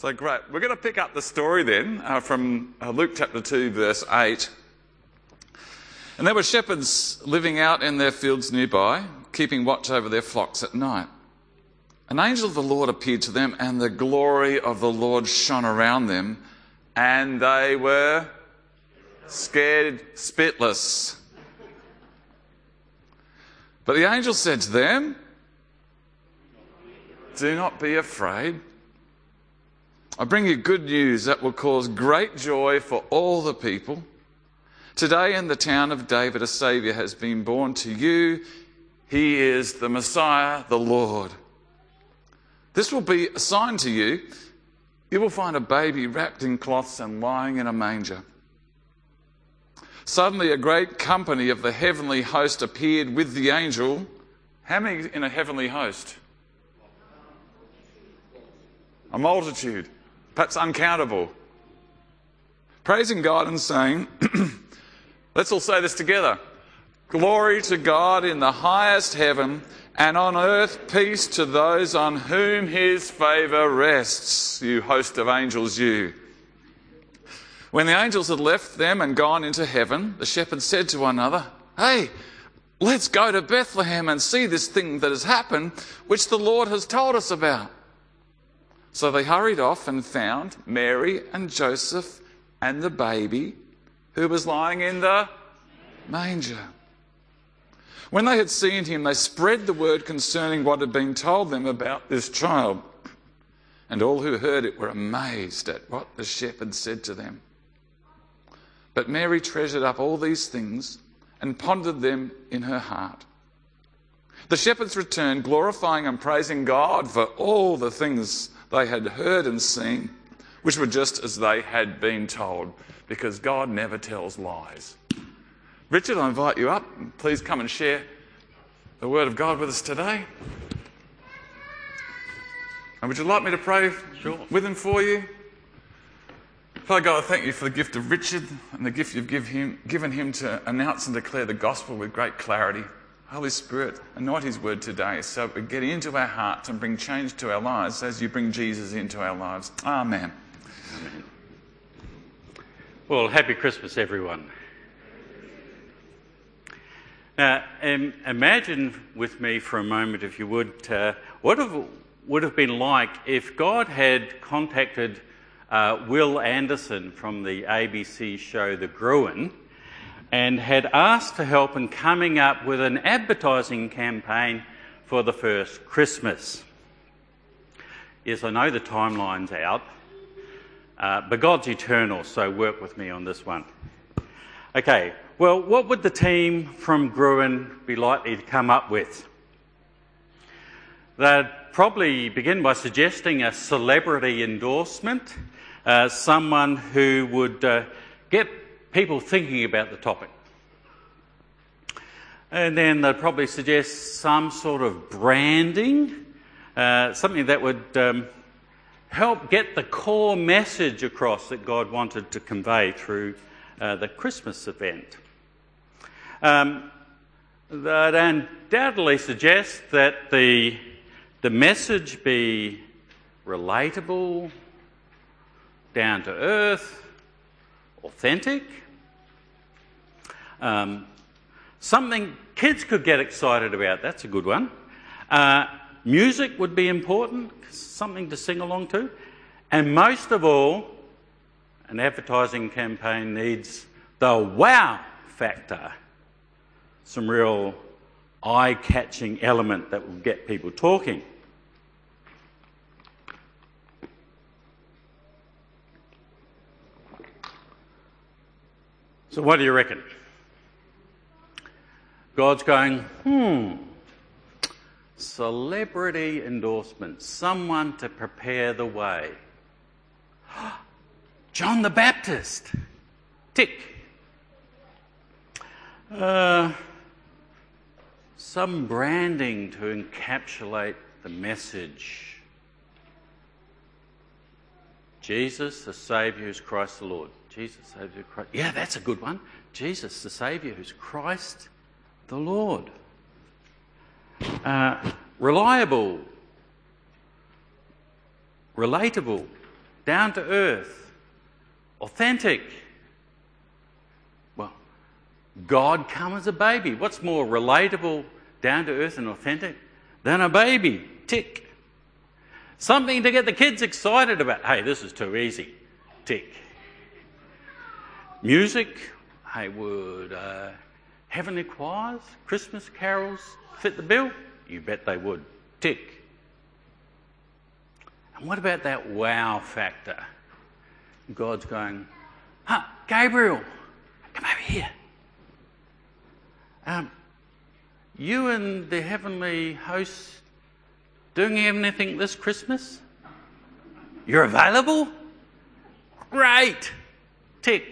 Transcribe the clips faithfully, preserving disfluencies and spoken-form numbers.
So great. We're going to pick up the story then uh, from uh, Luke chapter two, verse eight. And there were shepherds living out in their fields nearby, keeping watch over their flocks at night. An angel of the Lord appeared to them, and the glory of the Lord shone around them, and they were scared spitless. But the angel said to them, "Do not be afraid. I bring you good news that will cause great joy for all the people. Today in the town of David a Saviour has been born to you. He is the Messiah, the Lord. This will be a sign to you. You will find a baby wrapped in cloths and lying in a manger." Suddenly a great company of the heavenly host appeared with the angel. How many in a heavenly host? A multitude. Perhaps uncountable, praising God and saying, let's all say this together, "Glory to God in the highest heaven, and on earth peace to those on whom his favour rests, you host of angels, you." When the angels had left them and gone into heaven, the shepherds said to one another, "Hey, let's go to Bethlehem and see this thing that has happened, which the Lord has told us about." So they hurried off and found Mary and Joseph and the baby who was lying in the manger. When they had seen him, they spread the word concerning what had been told them about this child. And all who heard it were amazed at what the shepherds said to them. But Mary treasured up all these things and pondered them in her heart. The shepherds returned, glorifying and praising God for all the things they had heard and seen, which were just as they had been told, because God never tells lies. Richard, I invite you up. Please come and share the word of God with us today. And would you like me to pray Sure. with and for you? Father God, I thank you for the gift of Richard and the gift you've give him, given him to announce and declare the gospel with great clarity. Holy Spirit, anoint his word today so we get into our hearts and bring change to our lives as you bring Jesus into our lives. Amen. Amen. Well, happy Christmas, everyone. Now, um, imagine with me for a moment, if you would, uh, what it would have been like if God had contacted uh, Will Anderson from the A B C show The Gruen and had asked for help in coming up with an advertising campaign for the first Christmas. Yes, I know the timeline's out, uh, but God's eternal, so work with me on this one. Okay, well, what would the team from Gruen be likely to come up with? They'd probably begin by suggesting a celebrity endorsement, uh, someone who would uh, get people thinking about the topic. And then they'd probably suggest some sort of branding, uh, something that would um, help get the core message across that God wanted to convey through uh, the Christmas event. Um, they'd undoubtedly suggest that the, the message be relatable, down to earth, authentic, um, something kids could get excited about. That's a good one. Uh, music would be important, something to sing along to. And most of all, an advertising campaign needs the wow factor, some real eye-catching element that will get people talking. So what do you reckon? God's going, hmm, celebrity endorsement, someone to prepare the way. John the Baptist, tick. Uh, some branding to encapsulate the message. Jesus, the Saviour, who's Christ the Lord. Jesus, the Saviour, Christ. Yeah, that's a good one. Jesus, the Saviour, who's Christ the Lord. Uh, reliable, relatable, down to earth, authentic. Well, God come as a baby. What's more relatable, down to earth and authentic than a baby? Tick. Something to get the kids excited about. Hey, this is too easy. Tick. Music. Hey, would uh, heavenly choirs, Christmas carols fit the bill? You bet they would. Tick. And what about that wow factor? God's going, huh, Gabriel, come over here. Um, you and the heavenly host doing anything this Christmas? You're available? Great. Tick.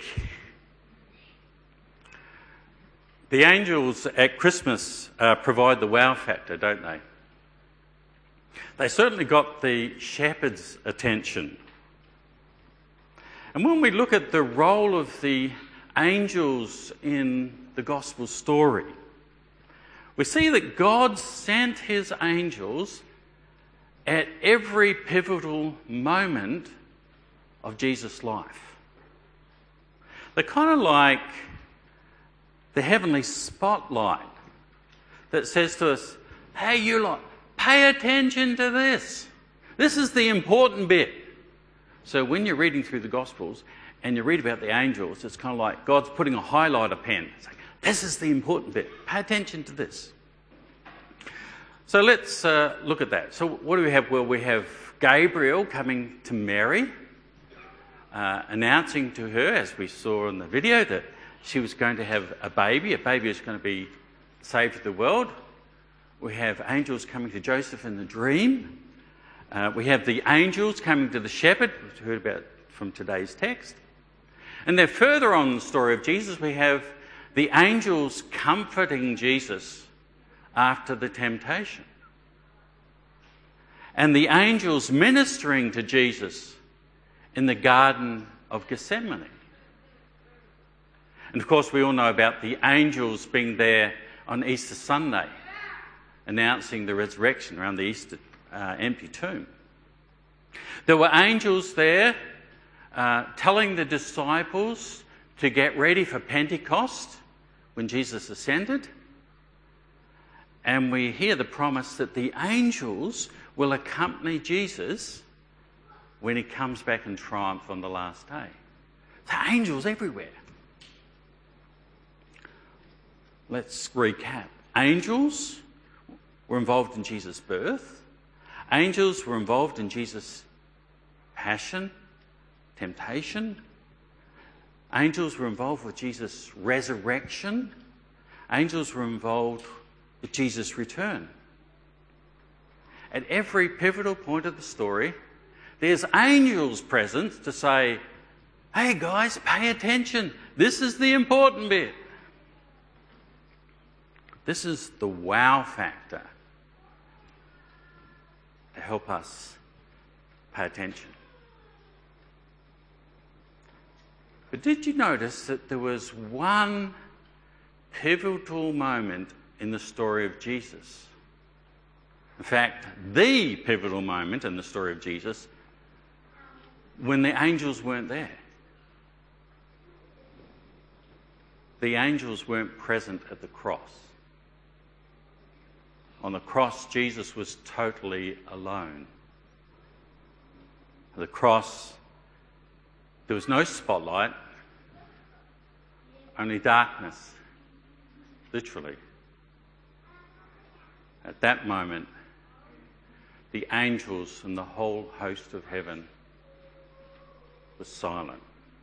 The angels at Christmas uh, provide the wow factor, don't they? They certainly got the shepherd's attention. And when we look at the role of the angels in the gospel story, we see that God sent his angels at every pivotal moment of Jesus' life. They're kind of like the heavenly spotlight that says to us, hey, you lot, pay attention to this. This is the important bit. So when you're reading through the Gospels and you read about the angels, it's kind of like God's putting a highlighter pen. It's like, this is the important bit. Pay attention to this. So let's uh, look at that. So what do we have? Well, we have Gabriel coming to Mary, uh, announcing to her, as we saw in the video, that she was going to have a baby. A baby is going to be saved to the world. We have angels coming to Joseph in the dream. Uh, we have the angels coming to the shepherd, which we heard about from today's text. And then further on in the story of Jesus, we have the angels comforting Jesus after the temptation. And the angels ministering to Jesus in the Garden of Gethsemane. And of course, we all know about the angels being there on Easter Sunday, announcing the resurrection around the Easter uh, empty tomb. There were angels there uh, telling the disciples to get ready for Pentecost when Jesus ascended. And we hear the promise that the angels will accompany Jesus when he comes back in triumph on the last day. So angels everywhere. Let's recap. Angels were involved in Jesus' birth. Angels were involved in Jesus' passion, temptation. Angels were involved with Jesus' resurrection. Angels were involved with Jesus' return. At every pivotal point of the story, there's angels present to say, hey guys, pay attention. This is the important bit. This is the wow factor to help us pay attention. But did you notice that there was one pivotal moment in the story of Jesus? In fact, the pivotal moment in the story of Jesus when the angels weren't there. The angels weren't present at the cross. On the cross, Jesus was totally alone. At the cross, there was no spotlight, only darkness, literally. At that moment, the angels and the whole host of heaven was silent.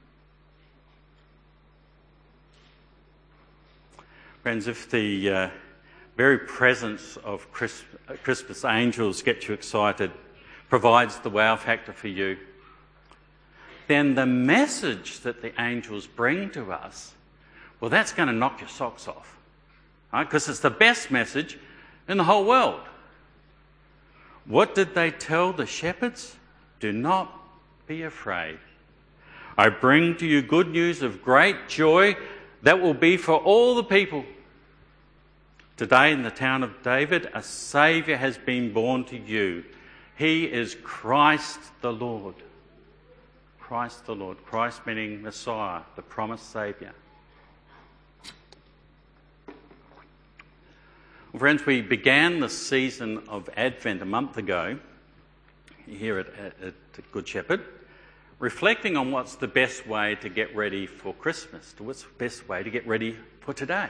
Friends, if the uh, very presence of Christ- Christmas angels gets you excited, provides the wow factor for you, then the message that the angels bring to us, well, that's going to knock your socks off. Right? Because it's the best message in the whole world. What did they tell the shepherds? Do not be afraid. I bring to you good news of great joy that will be for all the people. Today in the town of David, a Saviour has been born to you. He is Christ the Lord. Christ the Lord. Christ meaning Messiah, the promised Saviour. Friends, we began the season of Advent a month ago here at, at, at Good Shepherd, reflecting on what's the best way to get ready for Christmas, to what's the best way to get ready for today.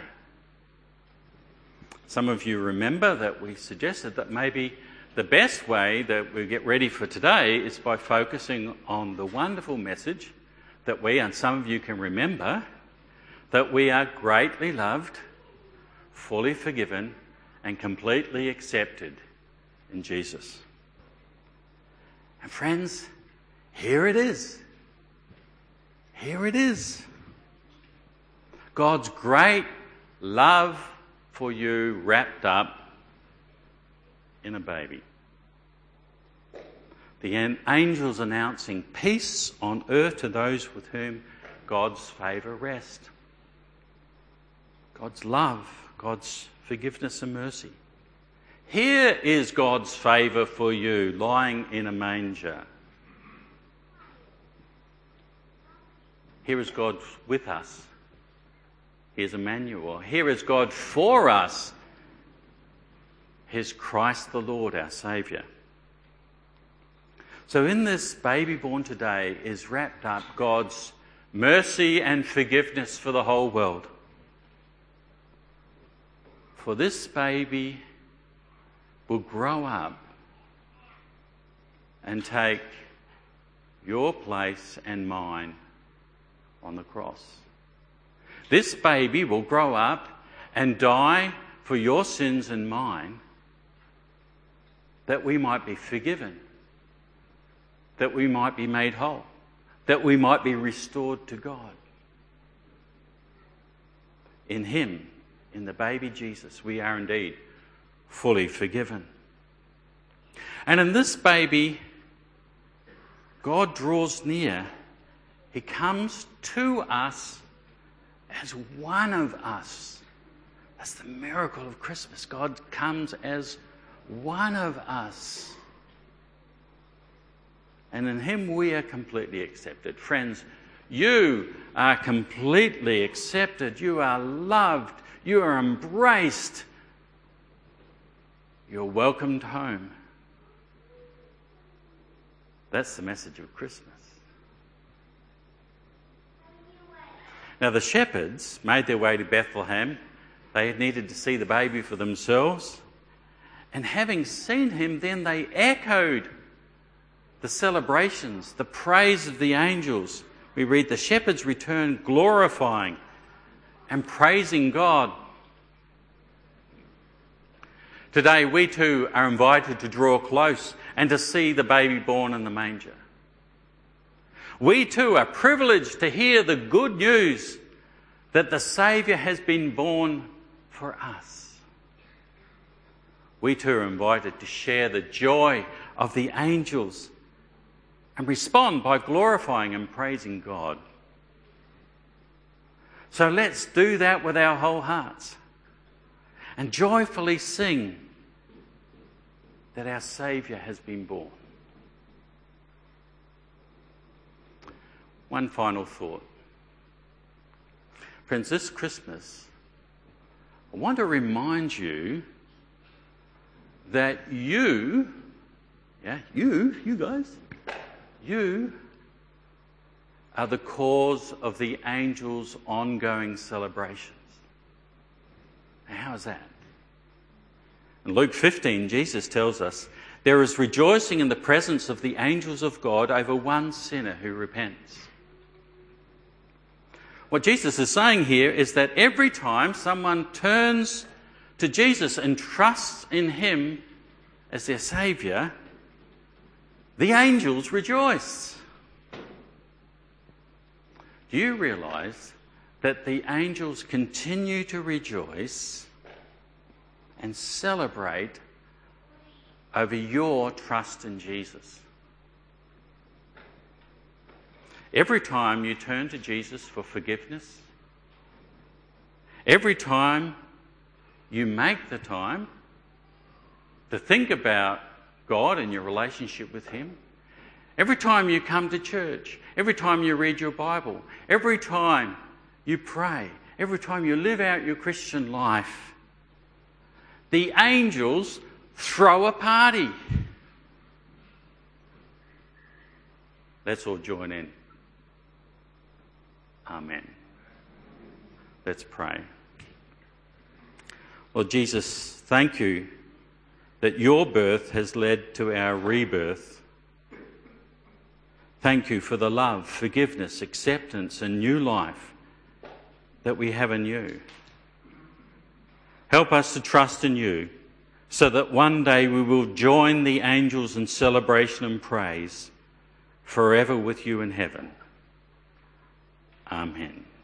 Some of you remember that we suggested that maybe the best way that we get ready for today is by focusing on the wonderful message that we, and some of you can remember, that we are greatly loved, fully forgiven, and completely accepted in Jesus. And friends, here it is. Here it is. God's great love for you wrapped up in a baby. The angels announcing peace on earth to those with whom God's favour rests. God's love, God's forgiveness and mercy. Here is God's favour for you, lying in a manger. Here is God with us. Here's Emmanuel. Here is God for us. Here's Christ the Lord, our Saviour. So in this baby born today is wrapped up God's mercy and forgiveness for the whole world. For this baby will grow up and take your place and mine on the cross. This baby will grow up and die for your sins and mine, that we might be forgiven, that we might be made whole, that we might be restored to God. In him, in the baby Jesus, we are indeed fully forgiven. And in this baby, God draws near. He comes to us as one of us. That's the miracle of Christmas. God comes as one of us. And in him we are completely accepted. Friends, you are completely accepted. You are loved. You are embraced. You're welcomed home. That's the message of Christmas. Now the shepherds made their way to Bethlehem. They needed to see the baby for themselves. And having seen him, then they echoed the celebrations, the praise of the angels. We read, the shepherds returned glorifying and praising God. Today we too are invited to draw close and to see the baby born in the manger. We too are privileged to hear the good news that the Saviour has been born for us. We too are invited to share the joy of the angels and respond by glorifying and praising God. So let's do that with our whole hearts and joyfully sing that our Saviour has been born. One final thought. Friends, this Christmas, I want to remind you that you, yeah, you, you guys, you are the cause of the angels' ongoing celebrations. Now, how is that? In Luke fifteen, Jesus tells us, there is rejoicing in the presence of the angels of God over one sinner who repents. What Jesus is saying here is that every time someone turns to Jesus and trusts in him as their Saviour, the angels rejoice. Do you realise that the angels continue to rejoice and celebrate over your trust in Jesus? Every time you turn to Jesus for forgiveness, every time you make the time to think about God and your relationship with him, Every time you come to church, every time you read your Bible, every time you pray, every time you live out your Christian life, the angels throw a party. Let's all join in. Amen. Let's pray. Lord Jesus, thank you that your birth has led to our rebirth. Thank you for the love, forgiveness, acceptance and new life that we have in you. Help us to trust in you so that one day we will join the angels in celebration and praise forever with you in heaven. Amen.